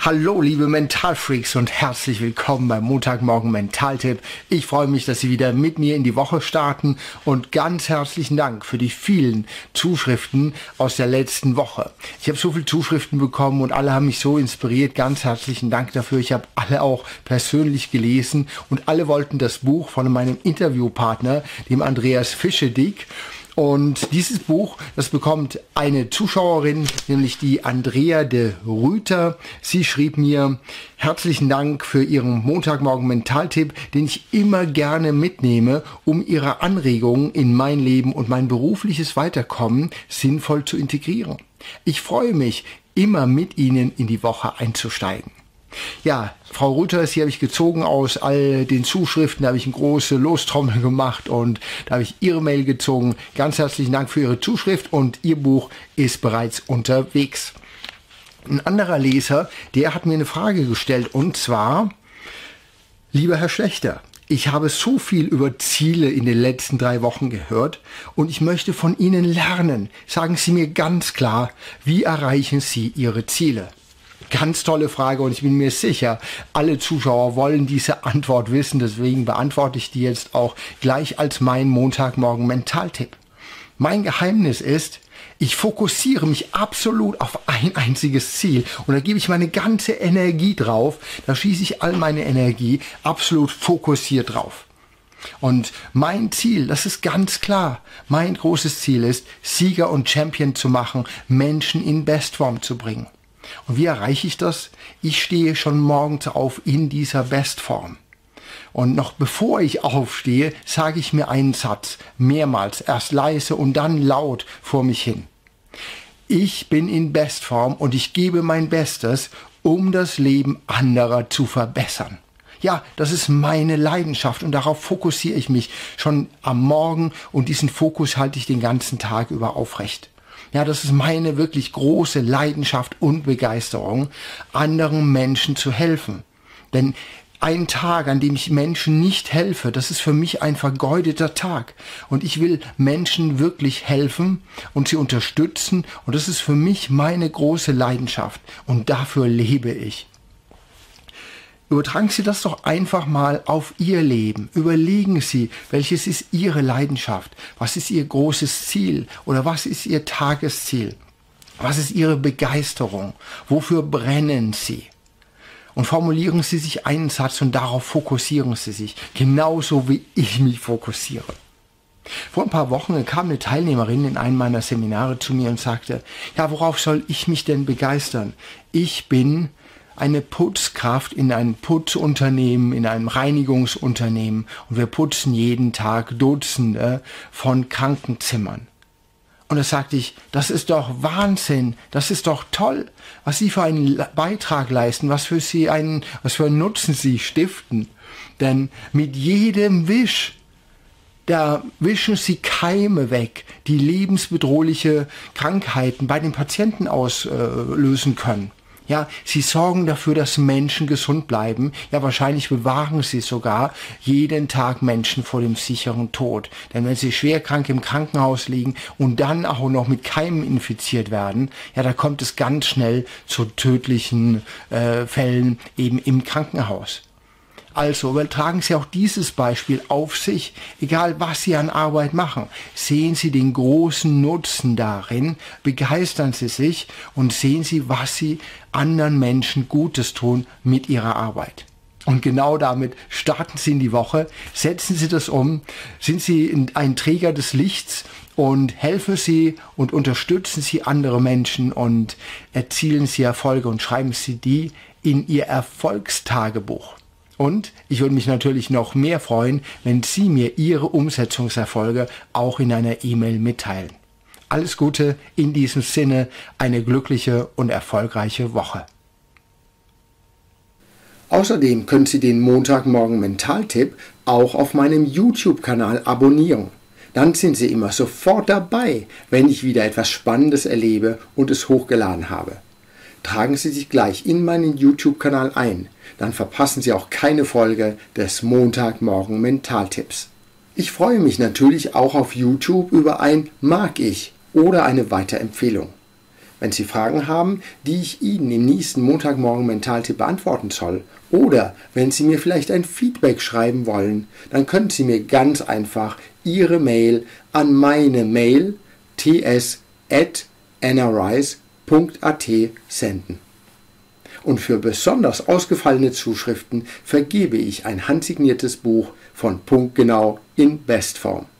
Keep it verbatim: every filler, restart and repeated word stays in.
Hallo liebe Mentalfreaks und herzlich willkommen beim Montagmorgen Mentaltipp. Ich freue mich, dass Sie wieder mit mir in die Woche starten und ganz herzlichen Dank für die vielen Zuschriften aus der letzten Woche. Ich habe so viele Zuschriften bekommen und alle haben mich so inspiriert. Ganz herzlichen Dank dafür. Ich habe alle auch persönlich gelesen und alle wollten das Buch von meinem Interviewpartner, dem Andreas Fischedick. Und dieses Buch, das bekommt eine Zuschauerin, nämlich die Andrea de Rüther. Sie schrieb mir: Herzlichen Dank für Ihren Montagmorgen Mentaltipp, den ich immer gerne mitnehme, um Ihre Anregungen in mein Leben und mein berufliches Weiterkommen sinnvoll zu integrieren. Ich freue mich, immer mit Ihnen in die Woche einzusteigen. Ja, Frau Rüther, sie habe ich gezogen aus all den Zuschriften, da habe ich eine große Lostrommel gemacht und da habe ich Ihre Mail gezogen. Ganz herzlichen Dank für Ihre Zuschrift und Ihr Buch ist bereits unterwegs. Ein anderer Leser, der hat mir eine Frage gestellt und zwar: Lieber Herr Schlechter, ich habe so viel über Ziele in den letzten drei Wochen gehört und ich möchte von Ihnen lernen. Sagen Sie mir ganz klar, wie erreichen Sie Ihre Ziele? Ganz tolle Frage und ich bin mir sicher, alle Zuschauer wollen diese Antwort wissen. Deswegen beantworte ich die jetzt auch gleich als mein Montagmorgen Mentaltipp. Mein Geheimnis ist, ich fokussiere mich absolut auf ein einziges Ziel und da gebe ich meine ganze Energie drauf. Da schieße ich all meine Energie absolut fokussiert drauf. Und mein Ziel, das ist ganz klar, mein großes Ziel ist, Sieger und Champion zu machen, Menschen in Bestform zu bringen. Und wie erreiche ich das? Ich stehe schon morgens auf in dieser Bestform. Und noch bevor ich aufstehe, sage ich mir einen Satz, mehrmals, erst leise und dann laut vor mich hin. Ich bin in Bestform und ich gebe mein Bestes, um das Leben anderer zu verbessern. Ja, das ist meine Leidenschaft und darauf fokussiere ich mich schon am Morgen und diesen Fokus halte ich den ganzen Tag über aufrecht. Ja, das ist meine wirklich große Leidenschaft und Begeisterung, anderen Menschen zu helfen. Denn ein Tag, an dem ich Menschen nicht helfe, das ist für mich ein vergeudeter Tag. Und ich will Menschen wirklich helfen und sie unterstützen. Und das ist für mich meine große Leidenschaft. Und dafür lebe ich. Übertragen Sie das doch einfach mal auf Ihr Leben. Überlegen Sie, welches ist Ihre Leidenschaft? Was ist Ihr großes Ziel? Oder was ist Ihr Tagesziel? Was ist Ihre Begeisterung? Wofür brennen Sie? Und formulieren Sie sich einen Satz und darauf fokussieren Sie sich. Genauso wie ich mich fokussiere. Vor ein paar Wochen kam eine Teilnehmerin in einem meiner Seminare zu mir und sagte: Ja, worauf soll ich mich denn begeistern? Ich bin eine Putzkraft in einem Putzunternehmen, in einem Reinigungsunternehmen und wir putzen jeden Tag Dutzende von Krankenzimmern. Und da sagte ich, das ist doch Wahnsinn, das ist doch toll, was Sie für einen Beitrag leisten, was für Sie einen, was für einen Nutzen Sie stiften. Denn mit jedem Wisch, da wischen Sie Keime weg, die lebensbedrohliche Krankheiten bei den Patienten auslösen können. Ja, sie sorgen dafür, dass Menschen gesund bleiben. Ja, wahrscheinlich bewahren sie sogar jeden Tag Menschen vor dem sicheren Tod. Denn wenn sie schwerkrank im Krankenhaus liegen und dann auch noch mit Keimen infiziert werden, ja, da kommt es ganz schnell zu tödlichen äh, Fällen eben im Krankenhaus. Also übertragen Sie auch dieses Beispiel auf sich, egal was Sie an Arbeit machen. Sehen Sie den großen Nutzen darin, begeistern Sie sich und sehen Sie, was Sie anderen Menschen Gutes tun mit Ihrer Arbeit. Und genau damit starten Sie in die Woche, setzen Sie das um, sind Sie ein Träger des Lichts und helfen Sie und unterstützen Sie andere Menschen und erzielen Sie Erfolge und schreiben Sie die in Ihr Erfolgstagebuch. Und ich würde mich natürlich noch mehr freuen, wenn Sie mir Ihre Umsetzungserfolge auch in einer E-Mail mitteilen. Alles Gute, in diesem Sinne eine glückliche und erfolgreiche Woche. Außerdem können Sie den Montagmorgen Mentaltipp auch auf meinem YouTube-Kanal abonnieren. Dann sind Sie immer sofort dabei, wenn ich wieder etwas Spannendes erlebe und es hochgeladen habe. Tragen Sie sich gleich in meinen YouTube-Kanal ein, dann verpassen Sie auch keine Folge des Montagmorgen Mentaltipps. Ich freue mich natürlich auch auf YouTube über ein Mag ich oder eine Weiterempfehlung. Wenn Sie Fragen haben, die ich Ihnen im nächsten Montagmorgen Mentaltipp beantworten soll, oder wenn Sie mir vielleicht ein Feedback schreiben wollen, dann können Sie mir ganz einfach Ihre Mail an meine Mail t s at n r i s punkt a t senden. Und für besonders ausgefallene Zuschriften vergebe ich ein handsigniertes Buch von Punktgenau in Bestform.